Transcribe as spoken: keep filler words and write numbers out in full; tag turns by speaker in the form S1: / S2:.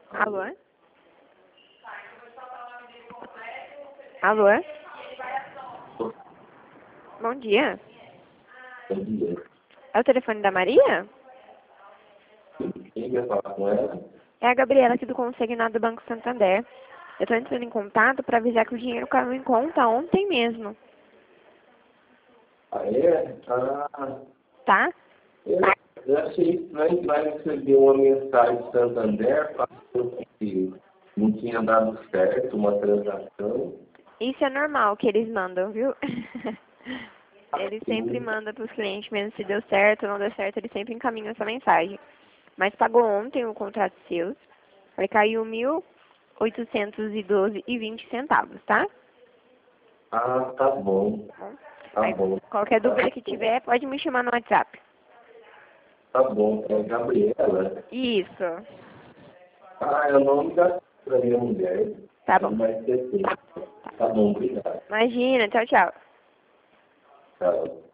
S1: Alô? Alô? Bom dia.
S2: Bom dia.
S1: É o telefone da Maria?
S2: Quem quer falar com ela?
S1: É a Gabriela aqui do Consignado do Banco Santander. Eu estou entrando em contato para avisar que o dinheiro caiu em conta ontem mesmo.
S2: Ah, é? Ah,
S1: Tá?
S2: eu, eu achei estranho que vai receber uma mensagem de Santander falando que não tinha dado certo uma transação.
S1: Isso é normal que eles mandam, viu? Eles sempre mandam para os clientes, mesmo se deu certo ou não deu certo, eles sempre encaminham essa mensagem. Mas pagou ontem o contrato seus. Aí caiu mil oitocentos e doze e vinte centavos, tá?
S2: Ah, tá bom. Tá
S1: Aí,
S2: bom.
S1: qualquer
S2: Tá
S1: dúvida que
S2: bom.
S1: tiver, pode me chamar no WhatsApp.
S2: Tá bom. É Gabriela.
S1: Isso.
S2: Ah, é o nome da da minha mulher.
S1: Tá
S2: Não
S1: bom.
S2: vai ser assim. Tá bom, obrigado.
S1: Imagina, tchau, tchau.
S2: Tchau.